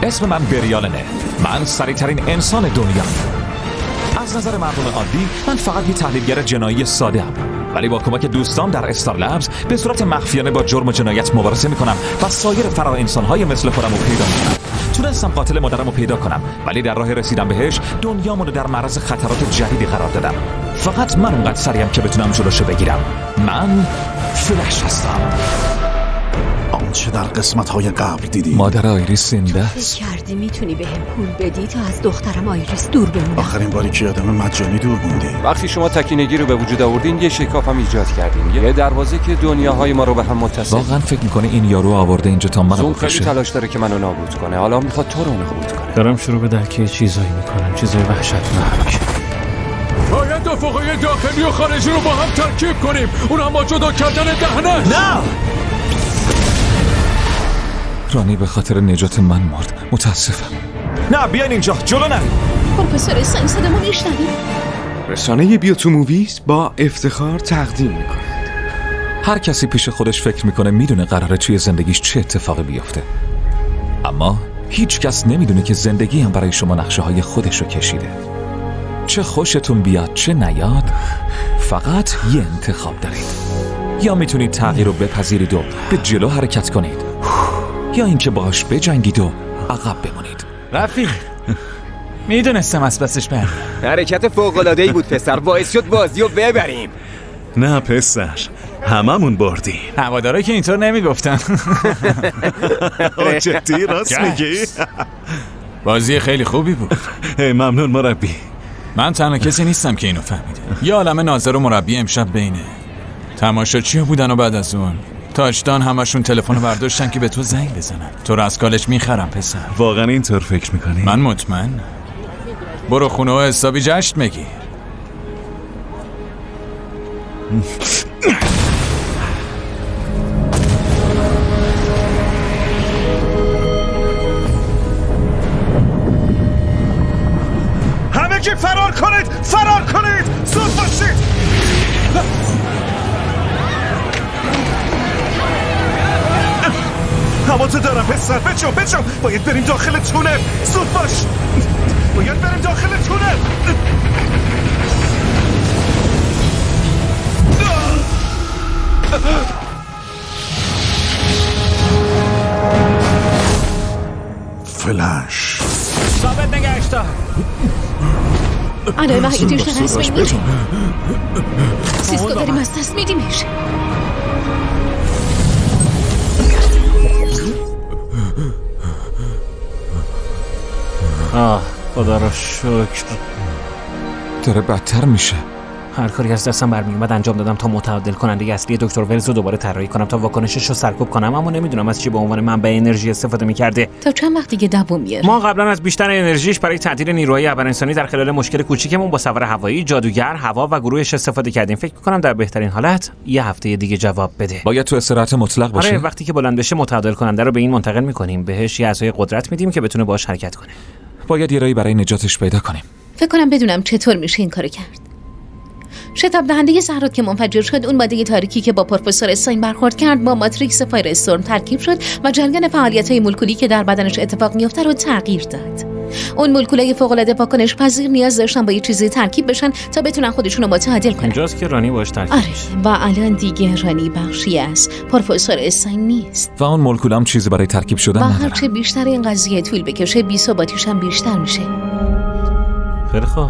اسم من بریالنه. من سریع‌ترین انسان دنیا. از نظر مردم عادی من فقط یه تحلیلگر جنایی ساده ام، ولی با کمک دوستان در استار لبز به صورت مخفیانه با جرم و جنایت مبارزه میکنم و سایر فرا انسان‌های مثل خودم رو پیدا میکنم. تونستم قاتل مادرم رو پیدا کنم، ولی در راه رسیدن بهش دنیامو رو در معرض خطرات جدیدی قرار دادم. فقط من اونقدر سریعم که بتونم جلوشو بگیرم. من فلش هستم. آنچه در قسمت‌های قبل دیدی. مادر آیریس زنده است. فکر کردی میتونی بهم پول بدی تا از دخترم آیریس دور بمونم؟ آخرین باری که آدم مجانی دور موندی. وقتی شما تکینگی رو به وجود آوردین یه شکاف هم ایجاد کردین، یه دروازه که دنیاهای ما رو به هم متصل. واقعا فکر میکنه این یارو آورده اینجا تا منو بکشه؟ خیلی تلاش داره که منو نابود کنه، حالا میخواد تو رو نابود کنه. دارم شروع به درک چیزایی میکنم، چیزای وحشتناک. باید افقای داخلی و خارجی رو با هم ترکیب کنیم، اونم با جدا کردن دهنش. نه! رانی به خاطر نجات من مرد. متاسفم. نه بیاین اینجا، جلو نریم. پروفسور استاین صدامو میشنوی؟ رسانه بیوتو موویز با افتخار تقدیم میکنه. هر کسی پیش خودش فکر میکنه میدونه قراره توی زندگیش چه اتفاقی بیفته، اما هیچ کس نمیدونه که زندگی هم برای شما نقشه های خودش رو کشیده. چه خوشتون بیاد چه نیاد، فقط یه انتخاب دارید. یا میتونید تغییر رو بپذیرید و به جلو حرکت کنید، یا اینکه باهاش بجنگید و عقب بمونید. رفیق میدونستم از پسش برم. حرکت فوق‌العاده‌ای بود پسر، باعث شد بازی رو ببریم. نه پسر، هممون بردیم. هوادارا که اینطور نمیگفتن. جدی راست میگی؟ بازی خیلی خوبی بود. ممنون مربی. من تنها کسی نیستم که اینو فهمیده. یه عالمه ناظر و مربی امشب بینه تماشاچی بودن و بعد از اون تاچدان همشون تلفن برداشتن که به تو زنگ بزنن. تو رو از کالج میخرم پسر. واقعا اینطور فکر میکنی؟ من مطمئن. برو خونه و حسابی جشن بگیر. همه که فرار کنید، فرار کنید، زود باشید. هواتو دارم پسر، بچو باید بریم داخل تونل. زود باش، باید بریم داخل تونل. فلش ثابت نگهش دار. الان وحیدش داره از بین میره. سیسکو داریم از دست میدیمش. خدا رو شکر. داره بدتر میشه. هر کاری از دستم برمیومد انجام دادم تا متعادل کننده اصلی دکتر ولز رو دوباره طراحی کنم تا واکنشش رو سرکوب کنم، اما نمیدونم از چی به عنوان منبع انرژی استفاده میکرده. تا چند وقت دیگه دووم میاره؟ ما قبلا از بیشتر انرژیش برای تعدیل نیروهای ابرانسانی در خلال مشکل کوچیکمون با سوار هوایی، جادوگر، هوا و گروهش استفاده کردیم. فکر می‌کنم در بهترین حالت یه هفته دیگه جواب بده. باید تو استراحت مطلق باشه. آره، وقتی که بلند بشه متعادل کننده رو به این منتقل می‌کنیم، بهش یه اعضای قدرت میدیم که بتونه باهاش حرکت کنه. باید یه راهی برای نجاتش پیدا کنیم. فکر کنم بدونم چطور میشه این کارو کرد. شتاب دهنده زهرات که منفجر شد، اون ماده تاریکی که با پروفسور استاین برخورد کرد با ماتریکس فایر استورم ترکیب شد و جریان فعالیت‌های مولکولی که در بدنش اتفاق میفته رو تغییر داد. اون مولکولای فوق‌العاده واکنش پذیر نیاز داشتن با یه چیزی ترکیب بشن تا بتونن خودشون رو متعادل کنن. اینجاست که رانی باش ترکیب آره، و الان دیگه رانی بخشی از پروفسور استاین نیست. و اون مولکولام چیزی برای ترکیب شدن ندارن. و هرچه بیشتر این قضیه طول بکشه، بی‌ثباتیش هم بیشتر میشه. خیلی خوب.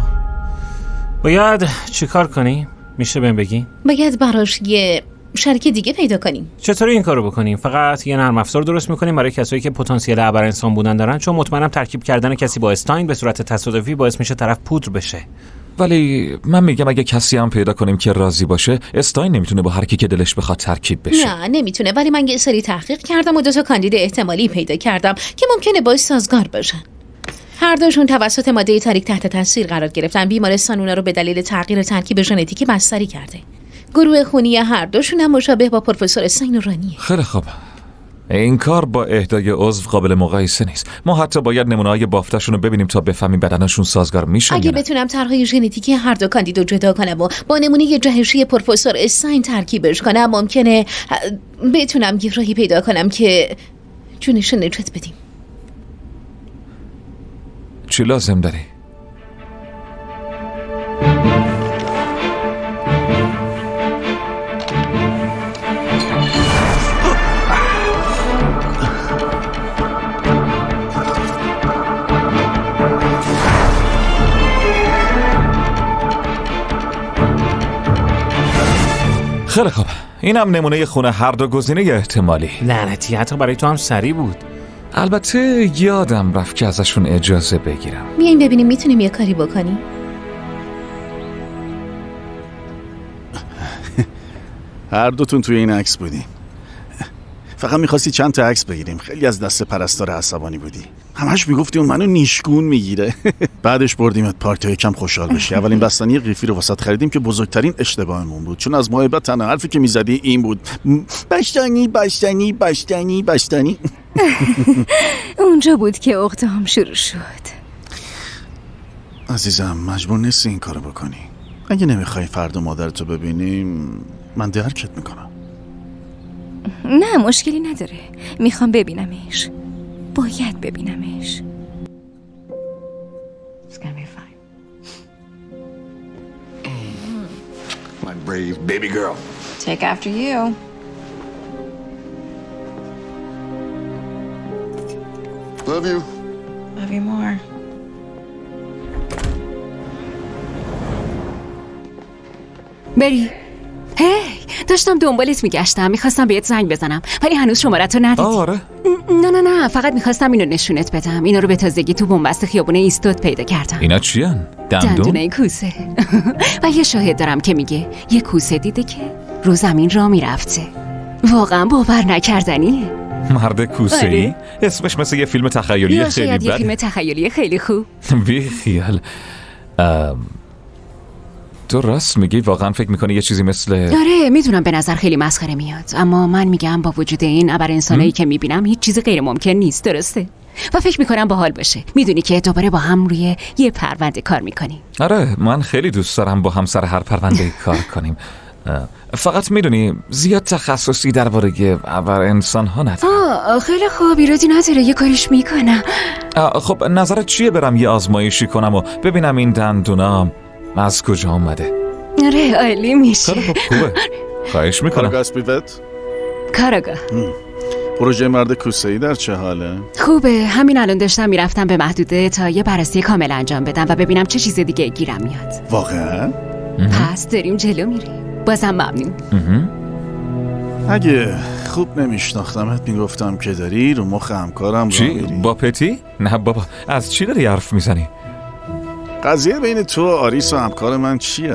باید چیکار کنیم؟ میشه بهم بگی؟ باید براش یه شریک دیگه پیدا کنیم. چطوری این کارو بکنیم؟ فقط یه نرم افزار درست میکنیم برای کسایی که پتانسیل ابرانسان بودن دارن، چون مطمئنم ترکیب کردن کسی با استاین به صورت تصادفی باعث میشه طرف پودر بشه. ولی من میگم اگه کسی هم پیدا کنیم که راضی باشه، استاین نمیتونه با هر کی که دلش بخواد ترکیب بشه. نه نمیتونه، ولی من یه سری تحقیق کردم و 2 کاندید احتمالی پیدا کردم که ممکنه باش سازگار باشن. هر دوشون توسط ماده تاریک تحت تاثیر قرار گرفتن. بیمارستان اونا رو به دلیل تغییر ترکیب ژنتیکی بستری کرده. گروه خونی هر دوشون هم مشابه با پروفسور استاین و رانیه. خیلی خوب. این کار با اهدای عضو قابل مقایسه نیست. ما حتی باید نمونه‌های بافتشون رو ببینیم تا بفهمیم بدنشون سازگار میشن. اگه بتونم طرحهای ژنتیکی هر دو کاندیدو جدا کنم و با نمونه جهشی پروفسور استاین ترکیبش کنم، ممکنه بتونم یه راهی پیدا کنم که جونش نجات بدیم. چی لازم داری؟ خیلی خوب، اینم نمونه خونه هر دو گزینه احتمالی. لعنتی، حتی برای تو هم سریع بود. البته یادم رفت که ازشون اجازه بگیرم. بیاین ببینیم میتونیم یه کاری بکنیم. هر دوتون توی این عکس بودیم. فقط میخواستی چند تا عکس بگیریم. خیلی از دست پرستار عصبانی بودی. همش میگفتی اون منو نیشگون میگیره. بعدش بردیمت پارتی یکم خوشحال بشی. اولین بستنی قیفی رو واسط خریدیم که بزرگترین اشتباهمون بود، چون از محبت تنها حرفی که میزدی این بود: باشتنی باشتنی باشتنی باشتنی. اونجا بود که عقده‌ام شروع شد. عزیزم مجبور نیستی این کارو بکنی. اگه نمیخوای فردا مادرتو ببینیم من درکت میکنم. نه مشکلی نداره، میخوام ببینمش. باید ببینمش. It's gonna be fine. My brave baby girl. Take after you. Love you. Love you more. بری. هی داشتم دنبالت میگشتم، میخواستم بهت زنگ بزنم ولی هنوز شماره‌تو ندیدی. آره. نه فقط میخواستم اینو نشونت بدم. اینا رو به تازگی تو بنبست خیابونه ایستاد پیدا کردم. اینا چیان؟ دندونه کوسه. و یه شاهد دارم که میگه یه کوسه دیده که رو زمین را میرفته. واقعا باور نکردنیه. مرد کوسه‌ای؟ آره. اسمش مثل یه فیلم تخیلی خیلی بده. یه فیلم تخیلی خیلی خوب. بی خیال. تو راست میگی؟ واقعا فکر میکنی یه چیزی مثل... آره میدونم به نظر خیلی مسخره میاد، اما من میگم با وجود این ابر انسانایی که میبینم هیچ چیز غیر ممکن نیست. درسته؟ و فکر میکنم باحال باشه. میدونی که دوباره با هم روی یه پرونده کار میکنیم. آره من خیلی دوست دارم با هم سر هر پرونده کار کنیم. فقط میدونی زیاد تخصصی درباره ابر انسان ها ندارم. خیلی خوب، ایرادی نداره، یه کاریش میکنم. خب نظرت چیه برم یه آزمایشی کنم و ببینم این دندونام از کجا اومده؟ آره عالی میشه. خب خوبه. خواهش میکنم. کارگاه اسپیوت؟ کارگاه. پروژه مرد کوسه‌ای در چه حاله؟ خوبه. همین الان داشتم میرفتم به محدوده تا یه بررسی کامل انجام بدم و ببینم چه چیز دیگه گیرم میاد. واقعا؟ پس داریم جلو میریم. بازم ممنون. اگه خوب نمیشناختمت میگفتم که داری رو مخ همکارم چی؟ با پتی؟ نه بابا، از چی داری حرف میزنی؟ قضیه بین تو و آریس و همکار من چیه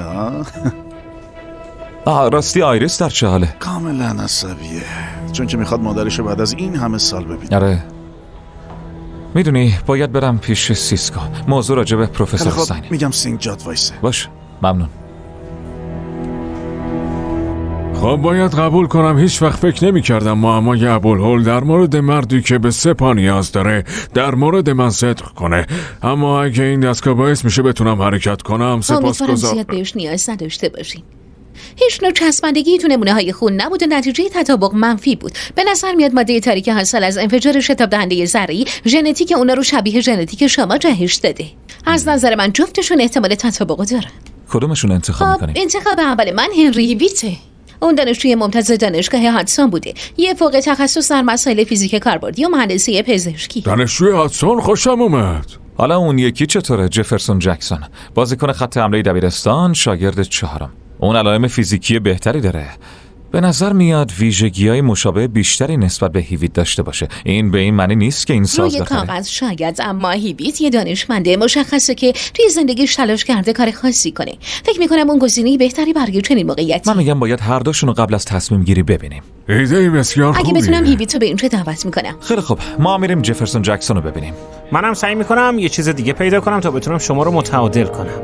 ها؟ راستی آیریس در چه حاله؟ کاملا عصبیه، چون که میخواد مادرشو بعد از این همه سال ببینه. آره میدونی باید برم پیش سیسکو. موضوع راجع به پروفسور استاین. میگم سینگ جاد وایسه. باش ممنون. خب باید قبول کنم هیچ وقت فکر نمی کردم معمای ابوالهول در مورد مردی که به 3 پا نیاز داره در مورد من صدق کنه. اما اگه این دستگاه باعث میشه بتونم حرکت کنم سپاسگزارم. زیاد بهش نیاز نداشته باشین. هیچ نوع چسبندگی تو نمونه های خون نبود و نتیجه تطابق منفی بود. به نظر میاد ماده تاریک حاصل از انفجار شتاب دهنده ذره‌ای ژنتیک اونا رو شبیه ژنتیک شما جهش داده. از نظر من جفتشون احتمال تطابق دارن. کدومشون انتخاب می‌کنی؟ انتخاب اول من هنری هیویته. اون دانشجوی ممتاز دانشگاه هاتسون بوده. یه فوق تخصص در مسائل فیزیک کاربردی و مهندسی پزشکی. دانشجوی هاتسون خوشم اومد. حالا اون یکی چطوره؟ جفرسون جکسون، بازیکن خط حمله دبیرستان، شاگرد 4م. اون علائم فیزیکی بهتری داره. به نظر میاد ویژگی‌های مشابه بیشتری نسبت به هیویت داشته باشه. این به این معنی نیست که این ساز روی کاغذ شاید، اما هیویت یه دانشمنده مشخصه که توی زندگیش تلاش کرده کار خاصی کنه. فکر میکنم اون گزینه بهتری برای چنین موقعیتی. من میگم باید هر دوشون رو قبل از تصمیم گیری ببینیم. ایده بسیار خوبیه. اگه بتونم هیویت رو به اینجا دعوت میکنم. خیلی خوب، ما میریم جفرسون جکسون رو ببینیم. منم سعی میکنم یه چیز دیگه پیدا کنم تا بتونم شما رو متعادل کنم.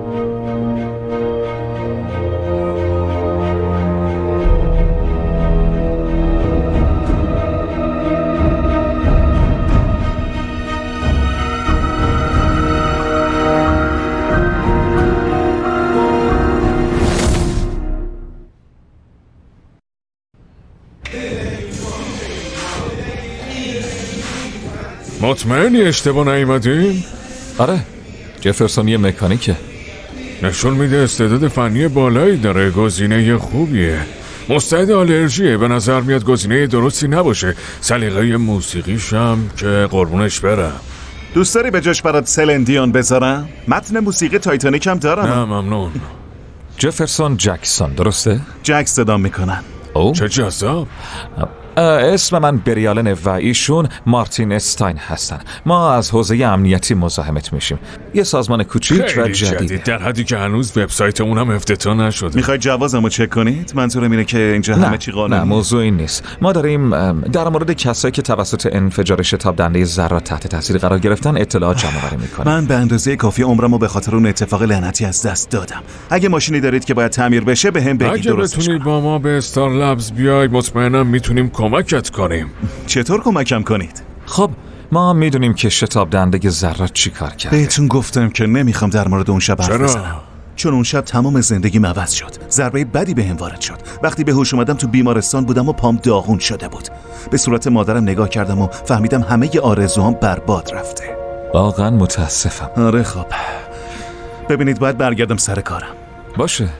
مطمئنی اشتباه نیومدیم؟ آره جفرسون یه مکانیکه. نشون میده استعداد فنی بالایی داره. گزینه خوبیه. مستعد آلرژیه. به نظر میاد گزینه درستی نباشه. سلیقه موسیقیش هم که قربونش برم. دوست داری به جاش برات سلندیون بذارم؟ متن موسیقی تایتانیک هم دارم. نه ممنون. جفرسون جکسون درسته؟ جک صدا میکنن. چه جذاب. اسم من بریالن و ایشون مارتین استاین هستن. ما از حوزه امنیتی مزاحمت میشیم. یه سازمان کوچیک و جدید. در حدی که هنوز وبسایتمون هم افتتاح نشده. میخواید جوازمو چک کنید؟ منظورم اینه که اینجا همه چی قانونیه. نه موضوع این نیست. ما داریم در مورد کسایی که توسط انفجار شتاب دنده ذرات تحت تاثیر قرار گرفتن اطلاعات جمع آوری میکنیم. من به اندازه کافی عمرمو به خاطر اون اتفاق لعنتی از دست دادم. اگه ماشینی دارید که باید تعمیر بشه بهم بگید. اگه بتونی با ما به استار لبز بیای مطمئنم میتونیم کمکت کنیم. چطور کمکم کنید؟ خب ما میدونیم که شتاب دنده ذرات چی کار کرده. بهتون گفتم که نمیخوام در مورد اون شب حرف بزنم. چون اون شب تمام زندگیم عوض شد. ضربه بدی بهم وارد شد. وقتی به هوش اومدم تو بیمارستان بودم و پام داغون شده بود. به صورت مادرم نگاه کردم و فهمیدم همه ی آرزوهام برباد رفته. واقعا متاسفم. آره خب ببینید باید برگردم سر کارم. باشه.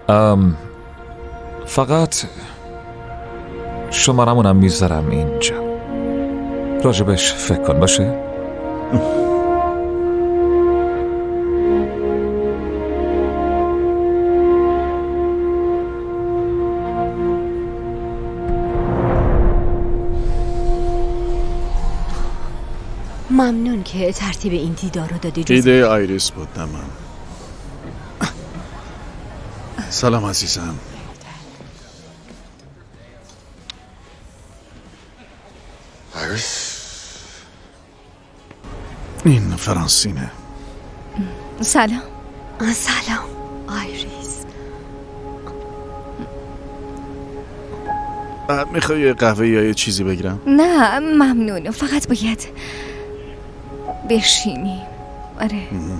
فقط شمارمونم میذارم اینجا. راجبش فکر کن. باشه؟ ممنون که ترتیب این دیدار رو دادی. ایده آیریس بود نه من. سلام عزیزم. این فرانسینه. سلام. سلام آیریس. میخوای قهوه یا یه چیزی بگیرم؟ نه ممنون، فقط باید بشینی. آره.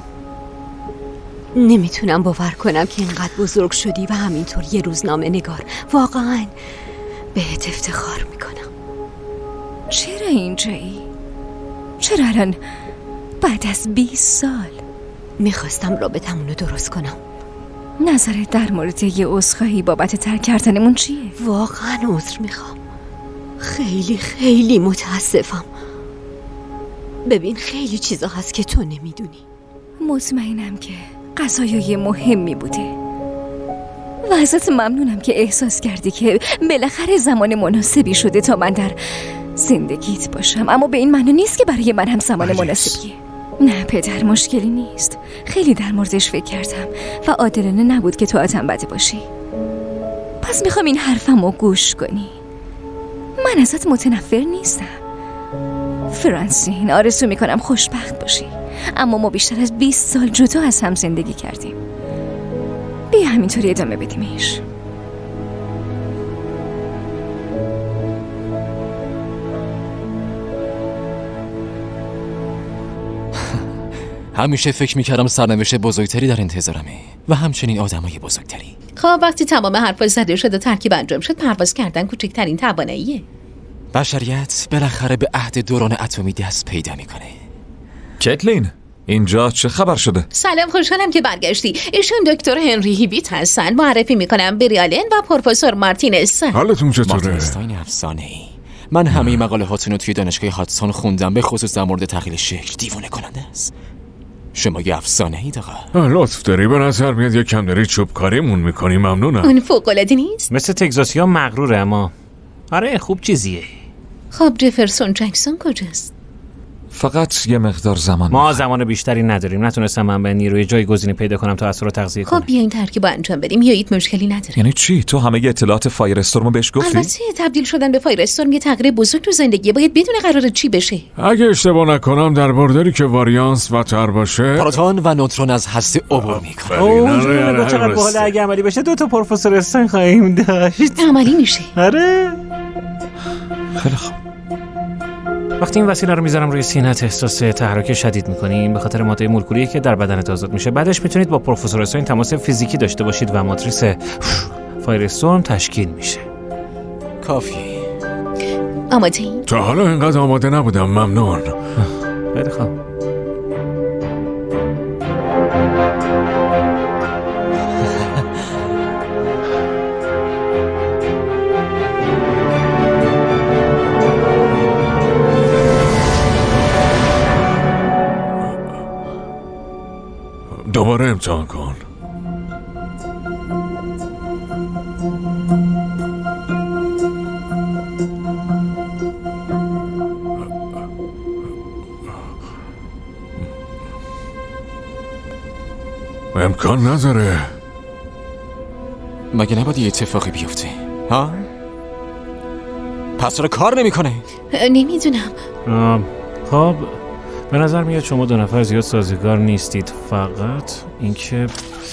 نمیتونم باور کنم که اینقدر بزرگ شدی و همینطور یه روزنامه نگار. واقعا بهت افتخار میکنم. چرا اینجایی؟ چرا الان بعد از 20 سال؟ میخواستم رابطمون رو درست کنم. نظرت در مورد یه عذرخواهی بابت ترک کردنمون چیه؟ واقعا عذر میخوام. خیلی خیلی متاسفم. ببین خیلی چیزا هست که تو نمیدونی. مطمئنم که قضایای مهمی بوده و ازت ممنونم که احساس کردی که بالاخره زمان مناسبی شده تا من در زندگیت باشم. اما به این معنی نیست که برای من هم زمان مناسبیه. نه پدر، مشکلی نیست. خیلی در موردش فکر کردم و عادلانه نبود که تو آدم بده باشی. پس میخوام این حرفمو گوش کنی. من ازت متنفر نیستم فرانسین. آرزو میکنم خوشبخت باشی، اما ما بیشتر از 20 سال جدا از هم زندگی کردیم. بیا همینطوری ادامه بدیمش. همیشه فکر میکردم سرنوشت بزرگتری در انتظارمه و همچنین آدمای بزرگتری. خب وقتی تمام حرفا زده شد و ترکیب انجام شد، پرواز کردن کوچکترین تواناییه. بشریت بالاخره به عهد دوران اتمی دست پیدا میکنه. کتلین اینجا چه خبر شده؟ سلام، خوشحالم که برگشتی. ایشون دکتر هنری هیویت هستن. معرفی میکنم بریالن و پروفسور مارتین استاین. حالتون چطوره؟ مارتین استاین افسانه‌ای. من همه مقاله هاتون رو توی دانشگاه هاتسون خوندم، به خصوص در مورد تغییر شکل. دیوونه کننده است. شما یه افسانه‌ای آقا. لطف داری، به نظر میاد یک کم داری چوب کاریمون میکنی. ممنونم. اون فوق‌العاده نیست؟ مثل تگزاسی‌ها مغروره، اما آره خوب چیزیه. خب جفرسون جکسون کجاست؟ فقط یه مقدار زمان. ما زمان بیشتری نداریم. نتونستم من به نیروی جایگزینی پیدا کنم تا اثر رو تغذیه کنم. خب بیاین ترکیب انجام بدیم یا هیچ مشکلی نداره. یعنی چی؟ تو همه اطلاعات فایر استورمو بهش گفتی؟ البته تبدیل شدن به فایر استورم یه تغییر بزرگ تو زندگیه. باید بدون قراره چی بشه. اگه اشتباه نکنم در برداری که واریانس و تر باشه، پروتون و نوترون از هسته عبور میکنه. اوه چقدر باحال. اگه عملی بشه 2 تا پروفسور استاین خواهیم داشت. عملی میشه. آره خیلی خوب. وقتی این وسیله رو میذارم روی سینه‌ت احساس تحرک شدید میکنیم به خاطر ماده مولکولی که در بدنت آزاد میشه. بعدش میتونید با پروفسور استاین تماس فیزیکی داشته باشید و ماتریس فایر استورم تشکیل میشه. کافی. آماده؟ تا حالا اینقدر آماده نبودم. ممنون. خیلی خوب. امتحان کن. امکان نداره. مگه نباید یه اتفاقی بیفته؟ ها؟ پس چرا کار نمیکنه؟ نمیدونم. خب به نظر میاد شما دو نفر زیاد سازگار نیستید. فقط اینکه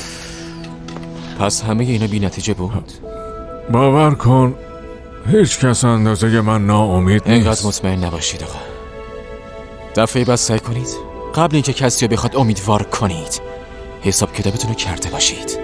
پس همه اینا بی نتیجه بود. باور کن هیچ کس اندازه من ناامید نیست. اینقدر مطمئن نباشید آقا. دفعه بعد سعی کنید قبل اینکه کسی رو بخواد امیدوار کنید حساب کتابتون رو کرده باشید.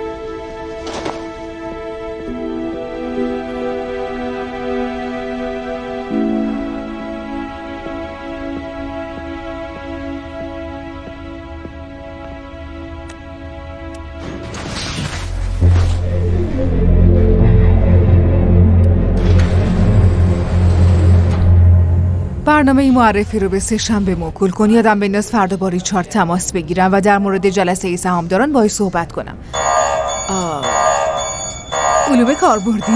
برنامه معرفی رو به 3 شنبه موکول کن. یادم بنداز فردا با ریچارد تماس بگیرم و در مورد جلسه سهامداران باهاش صحبت کنم. علوم کاربردی؟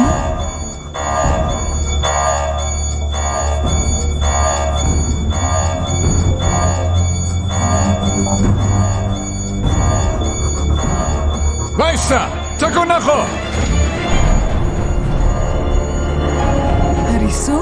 بایستا تکون نخور. هریسون؟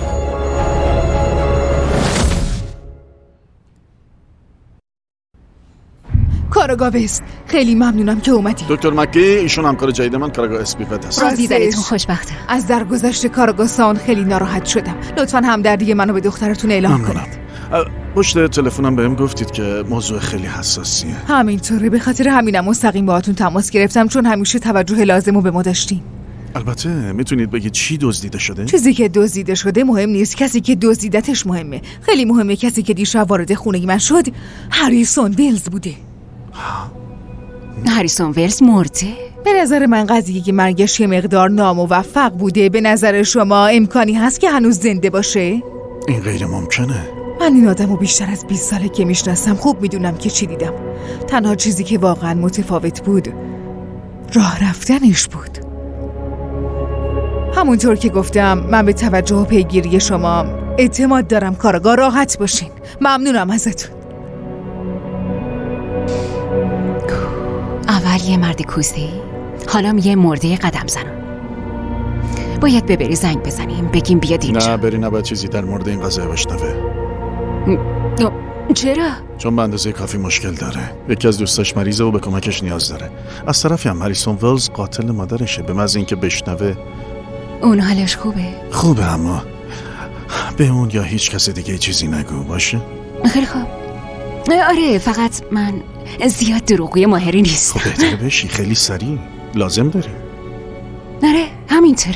کاراگاه وست، خیلی ممنونم که اومدی. دکتر مکی، ایشون همکار جدید من کاراگاه اسپیفت هست. از دیدنتون خوشبختم. از درگذشت کاراگاه سان خیلی ناراحت شدم. لطفاً همدردی منو به دخترتون اعلام کنید. پشت تلفنم بهم گفتید که موضوع خیلی حساسیه. همینطوره، به خاطر همینم مستقیم باهاتون تماس گرفتم چون همیشه توجه لازمو به ما داشتین. البته میتونید بگید چی دزدیده شده؟ چیزی که دزدیده شده مهم نیست، کسی که دزدیدتش مهمه. خیلی مهمه. کسی که دیشب وارد خونه من شد هریسون ویلز بوده. هریسون ویلز مرده؟ به نظر من قضیه که مرگش یه مقدار ناموفق بوده. به نظر شما امکانی هست که هنوز زنده باشه؟ این غیر ممکنه. من این آدمو بیشتر از 20 ساله که میشناسم. خوب میدونم که چی دیدم. تنها چیزی که واقعا متفاوت بود راه رفتنش بود. همونطور که گفتم من به توجه و پیگیری شما اعتماد دارم. کاراگاه، راحت باشین. ممنونم ازتون. اول یه مرد کوزه‌ای، حالا یه مرده قدم زنم. باید ببری زنگ بزنیم بگیم بیاد اینجا. نه بری، نباید چیزی در مورد این قضیه بشنوه. چرا؟ چون به اندازه کافی مشکل داره. یکی از دوستاش مریضه و به کمکش نیاز داره. از طرفی هم هریسون ویلز قاتل مادرشه. به محض اینکه بشنوه اون حالش خوبه، اما به اون یا هیچ کس دیگه چیزی نگو، باشه؟ خیلی خوب. آره، فقط من زیاد دروغگوی ماهری نیستم. خب بهتره بشی، خیلی سریع لازم داریم. آره همینطوره.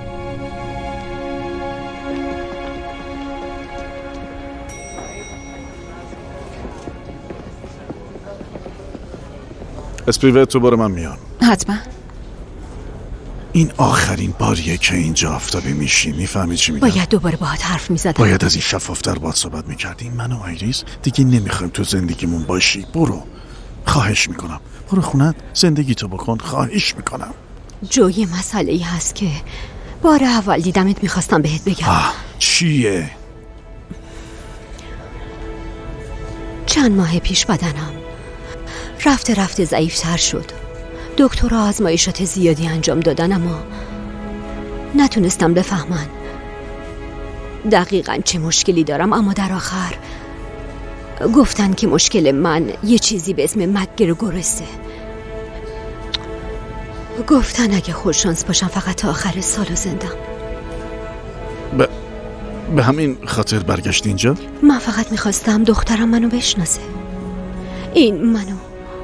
اسپیوت تو برو، من میام. حتما. این آخرین باریه که اینجا آفتابی میشی. میفهمی چی میگم؟ باید دوباره باهات حرف میزدم. باید از این شفافتر باهات صحبت میکردیم. من و آیریس دیگه نمیخوایم تو زندگیمون باشی. برو، خواهش میکنم. برو خونت، زندگی تو بکن، خواهش میکنم. جوی مسئله‌ای هست که بار اول دیدمت میخواستم بهت بگم. چیه؟ چند ماه پیش بدنم رفته ضعیفتر شد. دکترها آزمایشات زیادی انجام دادن اما نتونستم بفهمن دقیقاً چه مشکلی دارم. اما در آخر گفتن که مشکل من یه چیزی به اسم مک‌گرگورسه. گفتن اگه خوششانس باشم فقط تا آخر سالو زندم. به همین خاطر برگشت اینجا؟ من فقط میخواستم دخترم منو بشناسه. این منو.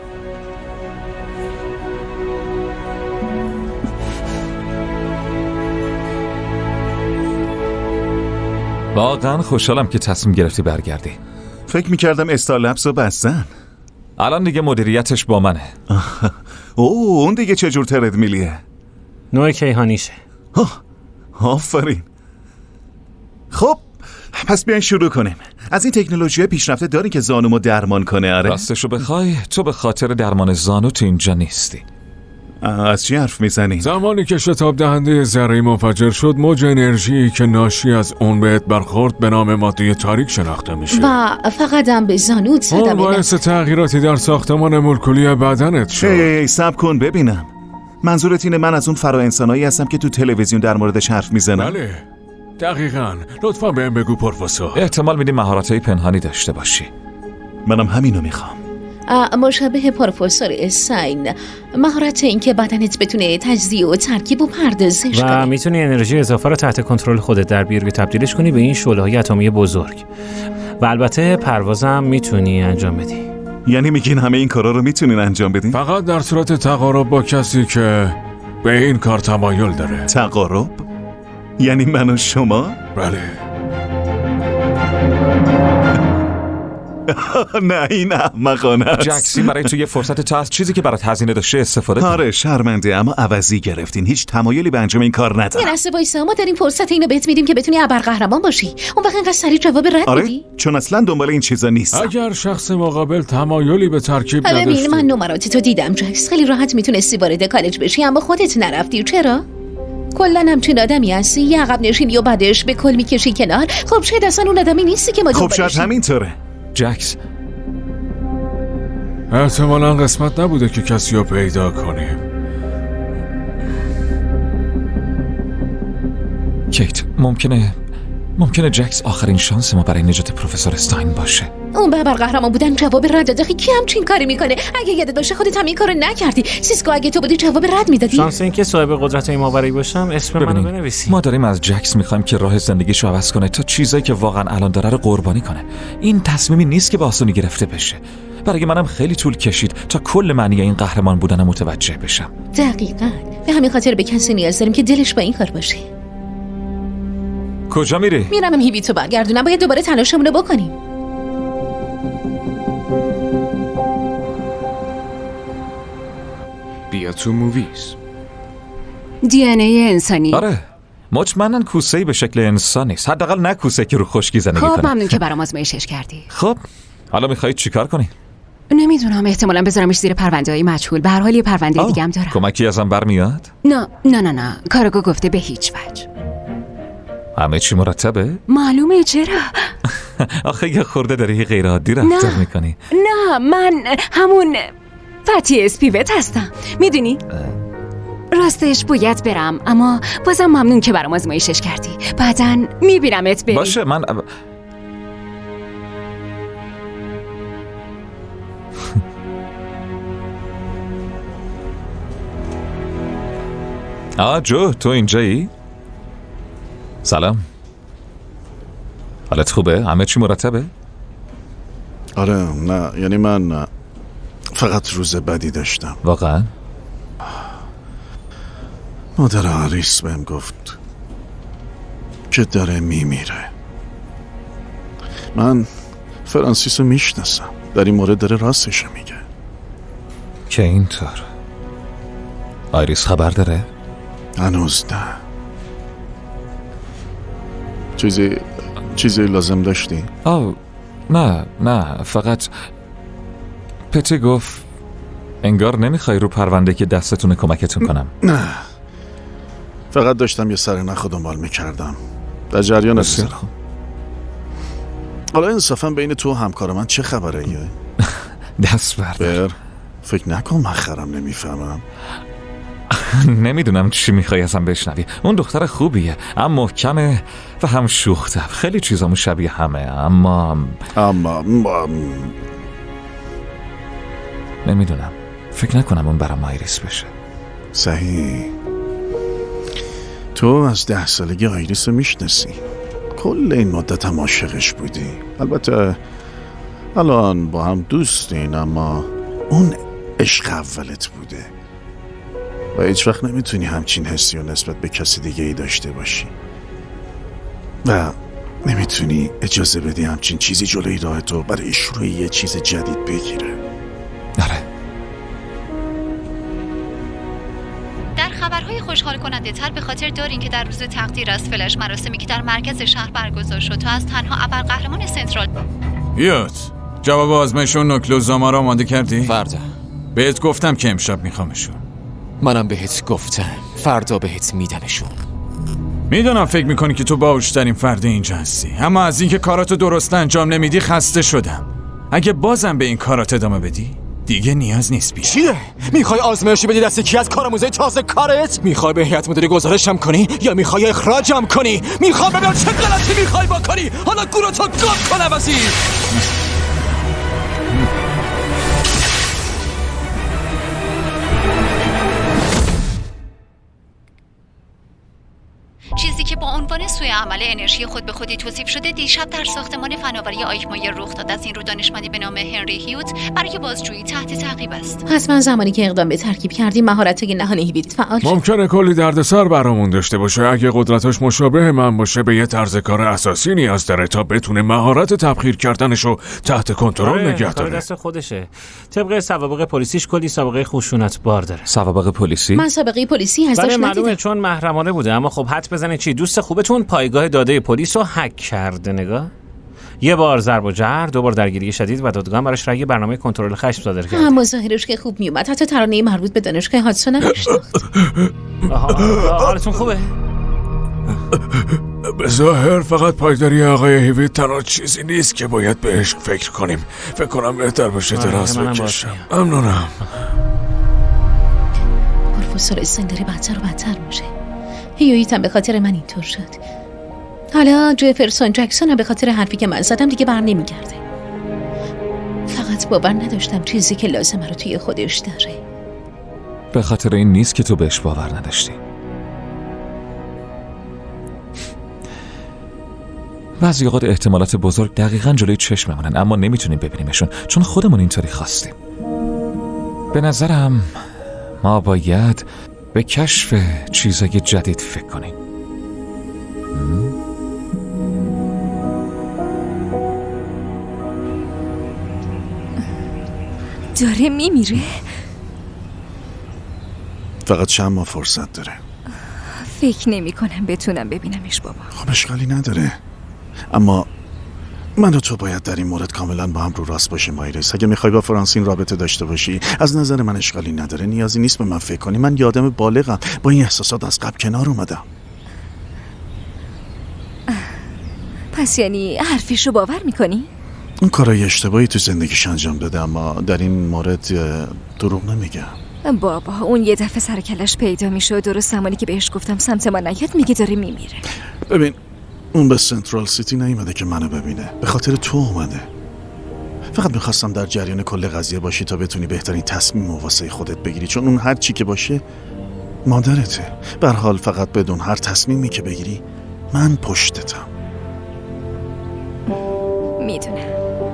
واقعا خوشحالم که تصمیم گرفتی برگردی. فکر میکردم استار لبس رو بستن. الان دیگه مدیریتش با منه. اون دیگه چجور تردمیلیه؟ نوع کیهانیشه. آفرین. خب پس بیاین شروع کنیم. از این تکنولوژی پیشرفته داری که زانومو درمان کنه. آره راستشو بخوای تو به خاطر درمان زانو تو اینجا نیستی. از چی حرف میزنی؟ زمانی که شتاب دهنده ذره‌ای منفجر شد، موج انرژی که ناشی از اون بهت برخورد به نام ماده تاریک شناخته میشه و فقط هم به زانوت صدمه. اون باعث تغییراتی در ساختمان مولکولی بدنت شد. صبر کن ببینم. منظورت اینه من از اون فراانسانایی هستم که تو تلویزیون در موردش حرف میزنم؟ بله دقیقاً. لطفاً بهم بگو پروفسور. احتمال میدی مهارت‌های پنهانی داشته باشی. منم همینو میخوام. مشابه پروفسور استاین، مهارت این که بدنت بتونه تجزیه و ترکیب و پردازش کنه و میتونی انرژی اضافه رو تحت کنترل خودت در بیاری و تبدیلش کنی به این شعله‌های اتمی بزرگ. و البته پروازم میتونی انجام بدی. یعنی میگین همه این کارا رو میتونین انجام بدین؟ فقط در صورت تقارب با کسی که به این کار تمایل داره. تقارب؟ یعنی من و شما؟ بله. نه این احمقانه است. جکسی برای تو یه فرصت تا از چیزی که برات هزینه داشته استفاده کن. آره شرمنده، اما عوضی گرفتین. هیچ تمایلی به انجام این کار ندارم. یه لحظه وایسا، ما داریم فرصت اینو بهت میدیم که بتونی ابرقهرمان باشی. اون وقت اینقدر سریع جواب رد آره؟ میدی؟ چون اصلا دنبال این چیزا نیستم. اگر شخص مقابل تمایلی به ترکیب نداشت. ببین من نمرات تو دیدم جکس، خیلی راحت میتونستی وارد کالج بشی اما خودت نرفتی. چرا؟ کلا همچین آدمی هستی، یه عقب نشینی و بعدش به کل میکشی کنار. خب شاید اصلا اون آدمی نیستی که ما خب شاید همینطوره. جکس احتمالاً قسمت نبوده که کسی رو پیدا کنیم. کیت، ممکنه جکس آخرین شانس ما برای نجات پروفسور استاین باشه. اون به ابرقهرمان بودن جواب رد داده. کی همچین کاری میکنه؟ اگه یادت باشه خودت هم این کارو نکردی. سیسکو اگه تو بودی جواب رد میدادی. شانس این که صاحب قدرت‌های ماورائی باشم اسم منو بنویسی. ما داریم از جکس میخوایم که راه زندگیشو عوض کنه تا چیزایی که واقعا الان داره رو قربانی کنه. این تصمیمی نیست که به آسونی گرفته بشه. برای منم خیلی طول کشید تا کل معنی این قهرمان بودن متوجه بشم. دقیقاً. به همین خاطر به کسی نیاز داریم که دلش با این کار باشه. کجا میری؟ میرم هیوی تو برگردونم. باید دوباره تلاشمون رو بکنیم. بیا تو موویز. دی ان ای انسانی. آره مطمئناً کوسه‌ای به شکل انسان نیست. حداقل نه کوسه‌ای که رو خشکی زندگی کنه. خب ممنون که برام آزمایشش کردی. خب حالا میخواید چیکار کنی؟ نمیدونم، احتمالاً بذارمش زیر پرونده‌های مجهول. به هر حال یه پرونده دیگه هم دارم. کمکی ازم برمیاد؟ نه کارگاه گفته به هیچ وجه. همه چی مرتبه؟ معلومه چرا؟ آخه یه خورده داری غیر عادی رفتار میکنی. نه من همون فتی اسپیوت هستم. میدونی؟ راستش باید برم، اما بازم ممنون که برام آزمایشش کردی. بعدن میبینمت بری. باشه من جو تو اینجایی؟ سلام. حالت خوبه؟ همه چی مرتبه؟ آره نه یعنی من فقط روز بدی داشتم. واقعا؟ مادر آریس بهم گفت که داره میمیره. من فرانسیسو میشناسم، در این مورد داره راستشو میگه. که اینطور آیریس خبر داره؟ هنوز نه. چیزی لازم داشتی؟ نه فقط پتی گفت انگار نمیخوای رو پرونده که دستتونه کمکتون کنم. نه فقط داشتم یه سر نخو دنبال میکردم. در جریان هستم. حالا انصافا بین تو و همکار من چه خبره یه؟ دست بردار. فکر نکن من خرم نمیفهمم. نمیدونم چی میخوای ازم بشنوی. اون دختر خوبیه، اما محکمه و هم شوخته. خیلی چیزامون شبیه همه، اما نمیدونم. فکر نکنم اون برام آیریس بشه. صحیح. تو از 10 سالگی آیریس رو میشناسی. کل این مدت هم عاشقش بودی. البته الان با هم دوستین، اما اون عشق اولت بوده و هیچ وقت نمیتونی همچین حسی و نسبت به کسی دیگه ای داشته باشی و نمیتونی اجازه بدی همچین چیزی جلوی راه تو برای شروع یه چیز جدید بگیره. آره. در خبرهای خوشحال کننده تر به خاطر دارین که در روز تقدیر از فلش مراسمی که در مرکز شهر برگزار شد تا از تنها ابرقهرمان سنترال بیاد جواب آزمایشون نوکلوزاما رو آماده کردی؟ فردا بهت گفتم که امشب میخوامشون. منم بهت گفتم فردا بهت میدمشون. میدونم فکر میکنی که تو باهوش‌ترین فرد اینجا هستی، اما از اینکه کاراتو درست انجام نمیدی خسته شدم. اگه بازم به این کارات ادامه بدی دیگه نیاز نیست بیا. چیه؟ میخوای آزمایشی بدی دست کی از کارآموزای تازه کارت؟ میخوای به هیئت مدیره گزارشم کنی یا میخوای اخراجم کنی؟ میخوام ببینم چه غلطی میخوای بکنی. حالا گورتو گم کن وزیر. چیزی که با عنوان سوء عمل انرژی خود به خودی توصیف شده دیشب در ساختمان فناوری آیکمایر رخ داد. از این رو دانشمندی به نام هنری هیوت برای بازجویی تحت تعقیب است. حتما زمانی که اقدام به ترکیب کردیم مهارت‌های نهان هیوت فعال شد. ممکنه کلی دردسر برامون داشته باشه. اگه قدرتش مشابه من باشه به یه طرز کار اساسی نیاز داره تا بتونه مهارت تبخیر کردنشو تحت کنترل نگه داره. دست خودشه. طبق سوابق پلیسیش کلی سابقه خشونت بار داره. سوابق پلیسی؟ من سابقه پلیسی ازش ندیدم. معلومه چون محرمانه بوده، اما خب حد بزنه چی؟ دوست خوبتون پایگاه داده پلیس رو هک کرده. نگاه. یه بار ضرب و جرح، 2 بار درگیری شدید و دادگاه براش رأی برنامه کنترل خشم صادر کرد. اما ظاهرش که خوب میومد. حتی ترانه مربوط به دانشگاه هاتسون هم میشناخت. حالتون خوبه؟ به ظاهر فقط پایداری آقای هیویت تنها چیزی نیست که باید بهش فکر کنیم. فکر کنم بهتر باشه دراز بکشم. ممنونم. پروفسور استاین داره بدتر و بدتر میشه. هیویت هم به خاطر من اینطور شد. حالا جفرسون جکسون هم به خاطر حرفی که من زدم دیگه بر نمیگرده. فقط باور نداشتم چیزی که لازمه رو توی خودش داره. به خاطر این نیست که تو بهش باور نداشتی. بعضی اوقات احتمالات بزرگ دقیقاً جلوی چشممونن اما نمیتونیم ببینیمشون چون خودمون اینطوری خواستیم. به نظرم ما باید به کشف چیزای جدید فکر کنیم. داره میمیره؟ فقط چند ماه فرصت داره. فکر نمی کنم بتونم ببینمش بابا. خب اشکالی نداره، اما من و تو باید در این مورد کاملا با هم رو راست باشیم مایرس. اگه میخوای با فرانسین رابطه داشته باشی از نظر من اشکالی نداره. نیازی نیست به من فکر کنی. من یه آدم بالغم، با این احساسات از قبل کنار اومدم. پس یعنی حرفش رو باور میکنی؟ اون کارای اشتباهی تو زندگیش انجام داده اما در این مورد دروغ نمیگم. بابا اون یه دفعه سر کلش پیدا میشه و درست زمانی که بهش گفتم سمت ما نیاد میگه داره میمیره. ببین اون به سنترال سیتی نیومده که منو ببینه، به خاطر تو اومده. فقط میخواستم در جریان کل قضیه باشی تا بتونی بهترین تصمیم واسه خودت بگیری، چون اون هر چی که باشه مادرته. به هر حال فقط بدون هر تصمیمی که بگیری من پشتتم. میدونم.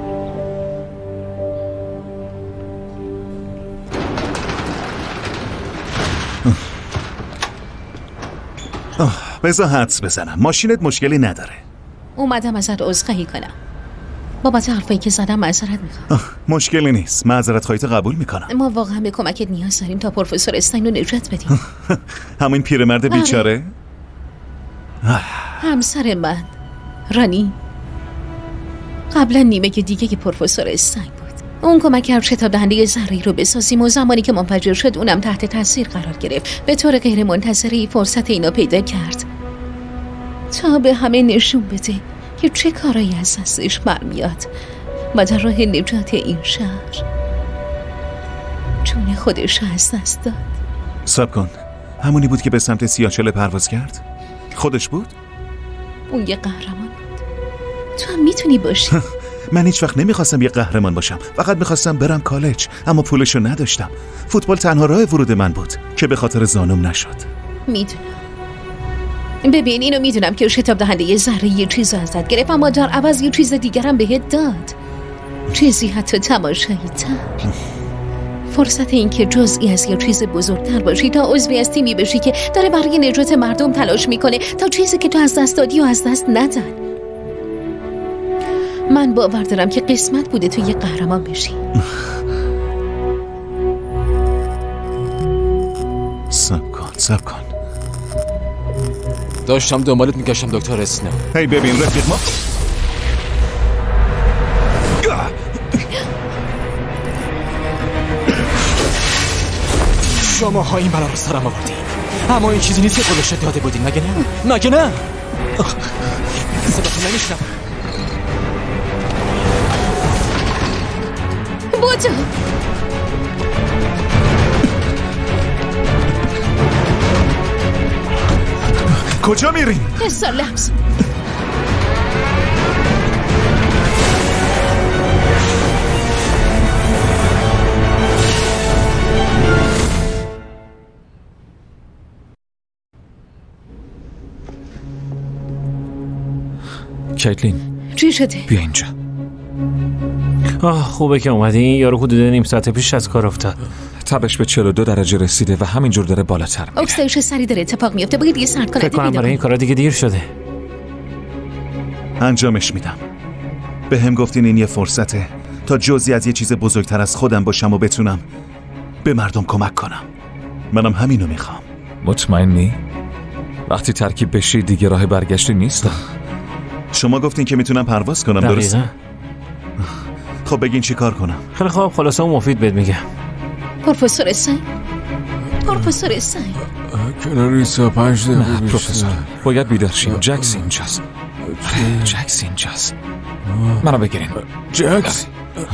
بذار حدس بزنم ماشینت مشکلی نداره. اومدم ازت عذرخواهی کنم. بابت حرفایی که زدم معذرت میخوام. مشکلی نیست، معذرت خواهیت قبول میکنم. ما واقعا به کمکت نیاز داریم تا پروفسور استاین رو نجات بدیم. همین پیرمرد بیچاره؟ همسر من رانی قبلا نیمه دیگه که پروفسور استاین بود. اون کمک کرد شتاب دهنده ذره‌ای رو بسازیم و زمانی که منفجر شد اونم تحت تاثیر قرار گرفت. به طور غیر منتظره فرصت اینو پیدا کرد تا به همه نشون بده که چه کارایی از دستش برمیاد و در راه نجات این شهر جون خودش از دست داد. صبر کن، همونی بود که به سمت سیاهچاله پرواز کرد؟ خودش بود؟ اون یه قهرمان بود. تو هم میتونی باشی. من هیچ وقت نمیخواستم یه قهرمان باشم، فقط میخواستم برم کالج، اما پولشو نداشتم. فوتبال تنها راه ورود من بود که به خاطر زانوم نشد. میدونم. ببین اینو میدونم که شتاب دهنده یه ذره یه چیز ازت گرفت اما در عوض یه چیز دیگرم بهت داد. چیزی حتی تماشایی تر. فرصت این که جزئی از یه چیز بزرگتر باشی، تا عضوی از تیمی بشی که داره برای نجات مردم تلاش میکنه تا چیزی که تو از دست دادی و از دست ندن. من باور دارم که قسمت بوده تو یه قهرمان بشی. صبر کن داشتم دنبالت میگشتم دکتر اسنو. هی ببین رفیق ما شماها این بلا رو سرم آوردین، اما این چیزی نیست که خودش داده بودین، مگه نه؟ مگه نه؟ صداتون نمیشنم. بودو کجا میرین؟ استار لبز. کیتلین چی شده؟ بیا اینجا. خوبه که اومدی. یارو حدود نیم ساعت پیش از کار افتاد. تبش به 42 درجه رسیده و همینجور داره بالاتر میره. اکسیدش سری داره اتفاق میفته. باید یه سرد کنه. فکر کنم برای این کارا دیگه دیر شده. انجامش میدم. به هم گفتین این یه فرصته تا جزئی از یه چیز بزرگتر از خودم باشم و بتونم به مردم کمک کنم. منم همینو میخوام. مطمئنی؟ وقتی ترکیب بشی دیگه راه برگشتی نیست. شما گفتین که میتونم پرواز کنم، درسته؟ خب بگین چی کار کنم؟ خیلی خوب، خلاصه و مفید بهت میگم. پروفسور اسنپ. پروفسور اسنپ. کناری 35 دقیقه پروفسور باید بیدار شیم. جکس اینجاست. جکس اینجاست. منو بگیرین. جکس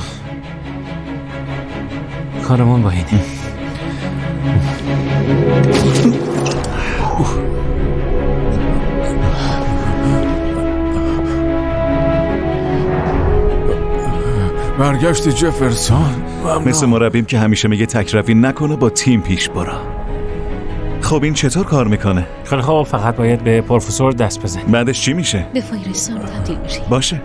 کارمون با اینه. برگشتی جفرسون. مثل مربیم که همیشه میگه تکروی نکنه، با تیم پیش برو. خب این چطور کار میکنه؟ خیلی خوب، فقط باید به پروفسور دست بزنی. بعدش چی میشه؟ به فایرستان تبدیل میشه. باشه.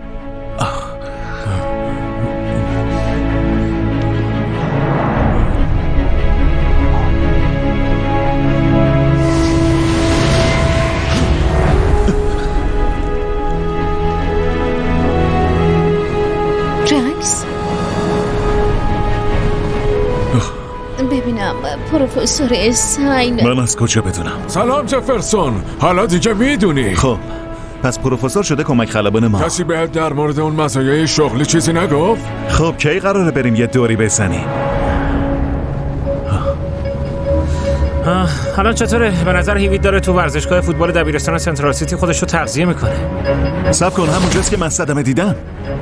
ببینم پروفسور اساین. من از کجا بدونم؟ سلام جفرسون، حالا دیگه میدونی. خب پس پروفسور شده کمک خلبان ما. کسی بهت در مورد اون مزایای شغلی چیزی نگفت؟ خب کی قراره بریم یه دوری بزنیم؟ حالا چطوره؟ به نظر هیوید داره تو ورزشگاه فوتبال دبیرستان سنترال سیتی خودش رو تغذیه میکنه. صبر کن، همونجاست که من صدمه دیدم.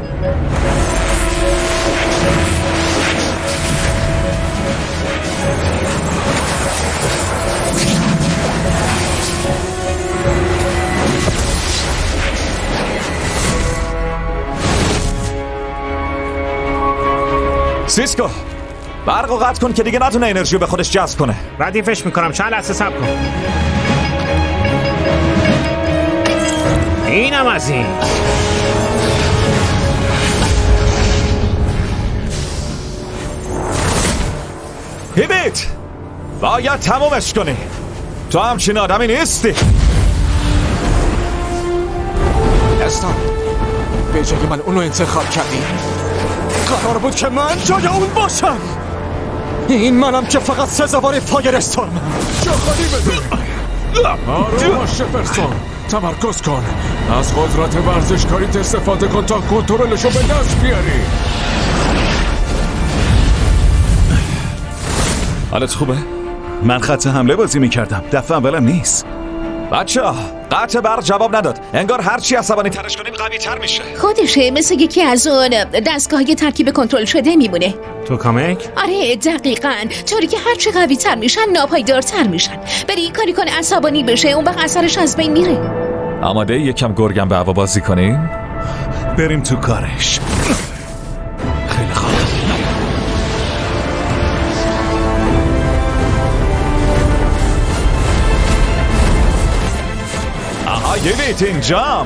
سیسکو برقو قطع کن که دیگه نتونه انرژیو به خودش جذب کنه. ردیفش میکنم، چند لحظه صبر کن. اینم از این. هیبیت باید تمومش کنی. تو همچین آدمی نیستی. استان به جای من اونو انتخاب کردی. قرار بود که من جای اون باشم. این منم که فقط سزاوار فایر استورمم. چه خالی بده. آروم باش جفرسون، تمرکز کن. از قدرت ورزشکاریت استفاده کن تا کنترلشو به دست بیاری. حالت خوبه؟ من خط حمله بازی میکردم، دفعه اولم نیست. بچه‌ها قطع برق جواب نداد. انگار هرچی عصبانی ترش کنیم قوی تر میشه. خودشه، مثل یکی از اون دستگاهی ترکیب کنترل شده میمونه. تو کامک؟ آره دقیقاً، طوری که هرچی قوی تر میشن ناپایدارتر میشن. بری کاری کنه عصبانی بشه، اون وقت اثرش از بین میره. آماده یکم گرگم به هوا بازی کنیم؟ بریم تو کارش. خیلی خوب. هیویت اینجام.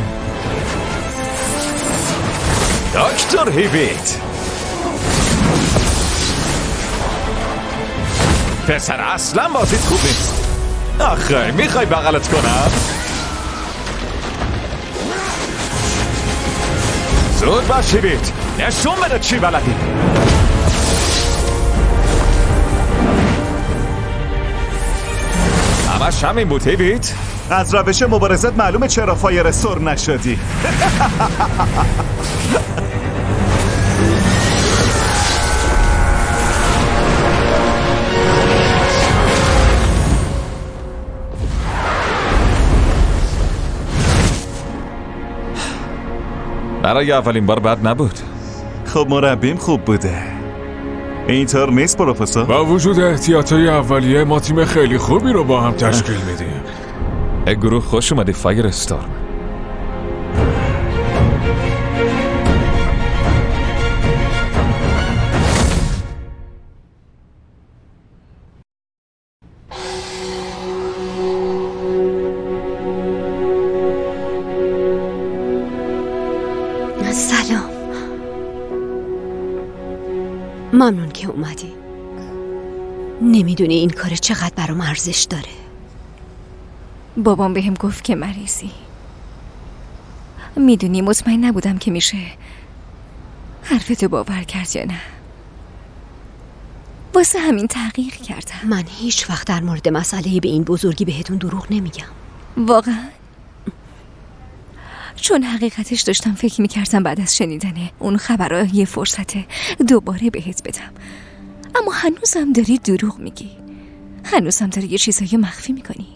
دکتر هیویت پسر اصلا بازیت خوب نیست. آخه میخوای بغلت کنم؟ زود باش هیویت، نشون بده چی بلدی. همش همین بود هیویت. از روش مبارزت معلومه چرا فایر استورم نشدی. برای اولین بار بد نبود. خب مربیم خوب بوده. اینطور نیست پروفسور؟ با وجود احتیاطهای اولیه ما تیم خیلی خوبی رو با هم تشکیل میدیم. گروه خوش اومدی فایر استورم. سلام. ممنون که اومدی. نمیدونی این کار چقدر برام ارزش داره. بابام بهم گفت که مریضی. میدونی مطمئن نبودم که میشه حرفتو باور کرد یا نه. واسه همین تحقیق کردم. من هیچ وقت در مورد مسئله به این بزرگی بهتون دروغ نمیگم. واقعا؟ چون حقیقتش داشتم فکر میکردم بعد از شنیدن اون خبرها یه فرصت دوباره بهت بدم. اما هنوزم داری دروغ میگی. هنوزم داری یه چیزایی مخفی میکنی.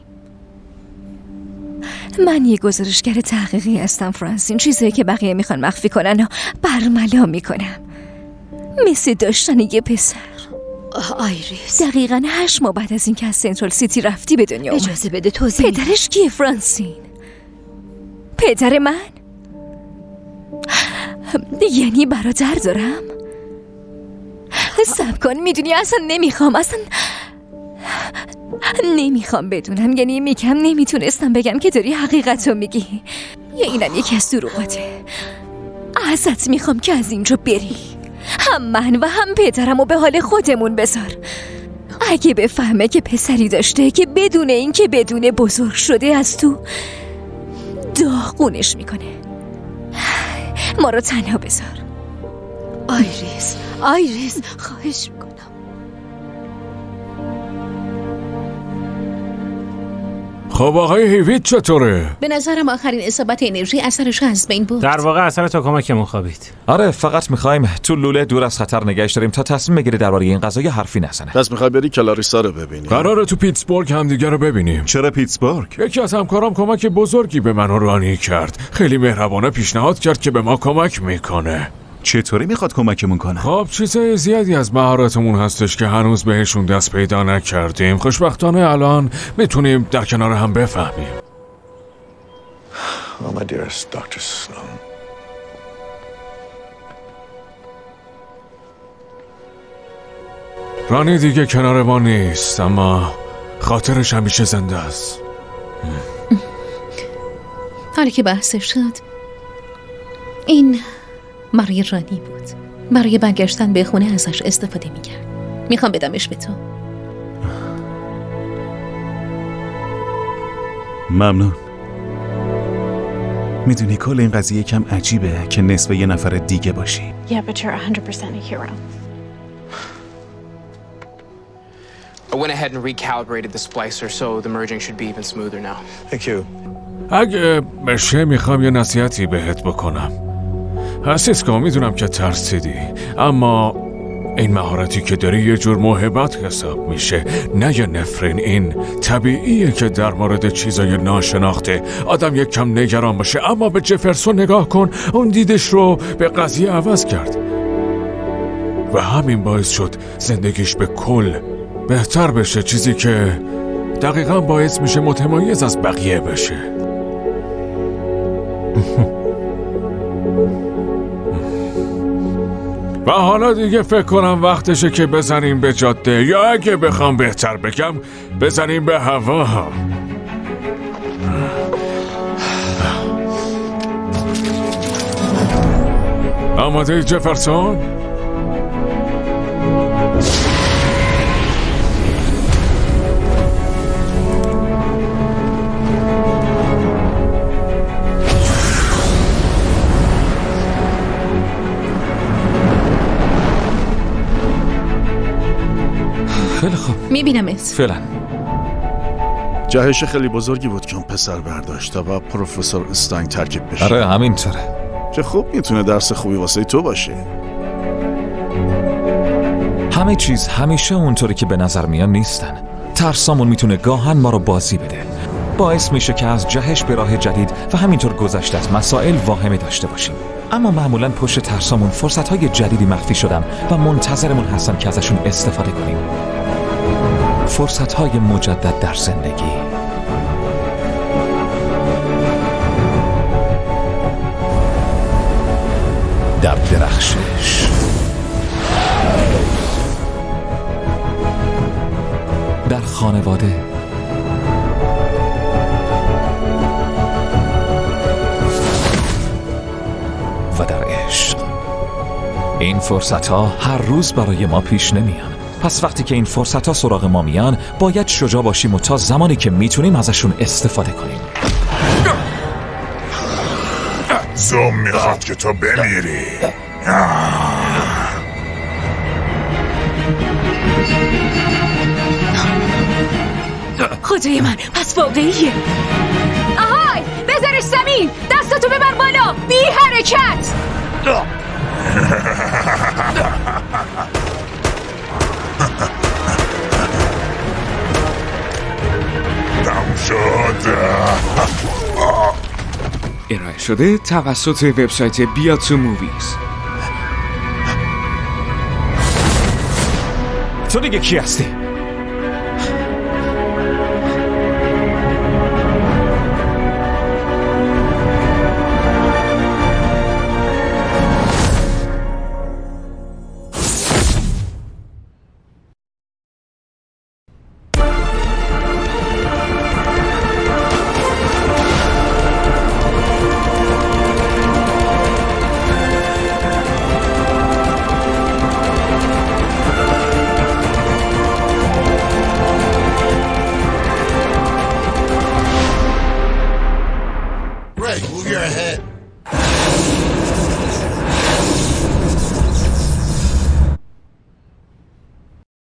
من یه گزارشگر تحقیقی هستم فرانسین. چیزایی که بقیه میخوان مخفی کنن و برملا میکنم. مثل داشتن یه پسر. آیریس، دقیقاً 8 ماه بعد از اینکه از سنترال سیتی رفتی به دنیا اومد. اجازه بده توضیح. پدرش کیه فرانسین؟ پدر من؟ یعنی برادر دارم؟ صبر کن، میدونی اصلا نمیخوام بدونم. یعنی میگم نمیتونستم بگم که داری حقیقت رو میگی یا اینم یکی از دروغاته. ازت میخوام که از اینجا بری. هم من و هم پدرم رو به حال خودمون بذار. اگه بفهمه که پسری داشته که بدون این که بدون بزرگ شده از تو داغونش میکنه. ما رو تنها بذار. آیریس خواهش میکنم. خب آقای هیویت چطوره؟ به نظرم آخرین اصابت انرژی اثرش از بین بود. در واقع اثر تاکامکمون خوابید. آره، فقط میخوایم تو لوله دور از خطر نگهش داریم تا تصمیم بگیره درباره این قضیه حرفی نزنه. پس میخوای بری کلاریسا رو ببینی؟ قراره تو پیتسبورگ همدیگه رو ببینیم. چرا پیتسبورگ؟ یکی از همکارام کمک بزرگی به من و رانی کرد. خیلی مهربانه پیشنهاد کرد که به ما کمک میکنه. چطوری میخواد کمکمون کنه؟ خب چیزای زیادی از مهارتمون هستش که هنوز بهشون دست پیدا نکردیم. خوشبختانه الان میتونیم در کنار هم بفهمیم. Oh, my dearest Dr. Snow. رانی دیگه کنار ما نیست، اما خاطرش همیشه زنده است. حالی که بحثش شد، این برای رانی بود. برای برگشتن به خونه ازش استفاده میکرد. میخوام بدمش به تو. ممنون. میدونی کل این قضیه کم عجیبه که نصف یه نفر دیگه باشی. Yeah, but you're 100% a hero. I went ahead and recalibrated the splicer, so the merging should be even smoother now. Thank you. اگه بشه میخوام یه نصیحتی بهت بکنم. سیسکو، میدونم که ترسیدی، اما این مهارتی که داری یه جور موهبت حساب میشه، نه یه نفرین. این طبیعیه که در مورد چیزای ناشناخته آدم یک کم نگران باشه، اما به جفرسون نگاه کن. اون دیدش رو به قضیه عوض کرد و همین باعث شد زندگیش به کل بهتر بشه، چیزی که دقیقاً باعث میشه متمایز از بقیه بشه. و حالا دیگه فکر کنم وقتشه که بزنیم به جاده، یا اگه بخوام بهتر بگم بزنیم به هوا. آماده جفرسون؟ خیلی خوب، میبینمت. فعلا جهش خیلی بزرگی بود که اون پسر برداشت تا با پروفسور استاین ترکیب بشه. آره همینطوره. چه خوب میتونه درس خوبی واسه تو باشه. همه چیز همیشه اونطوری که به نظر میان نیستن. ترسامون میتونه گاهن ما رو بازی بده. باعث میشه که از جهش به راه جدید و همینطور گذشته از مسائل واهمه داشته باشیم. اما معمولاً پشت ترسامون فرصت‌های جدیدی مخفی شدن و منتظرمون هستن که ازشون استفاده کنیم. فرصت‌های مجدد در زندگی. در درخشش. در خانواده. و در عشق. این فرصت‌ها هر روز برای ما پیش نمیان. پس وقتی که این فرصت‌ها سراغ ما میان باید شجاع باشیم و تا زمانی که میتونیم ازشون استفاده کنیم. زوم میخواد که تو بمیری. خدای من پس واقعیه. آهای بذارش زمین، دستتو ببر بالا، بی حرکت. تموم شد. ارائه شده توسط وبسایت بیاتو موویز. تو دیگه کی هستی؟ Move your head.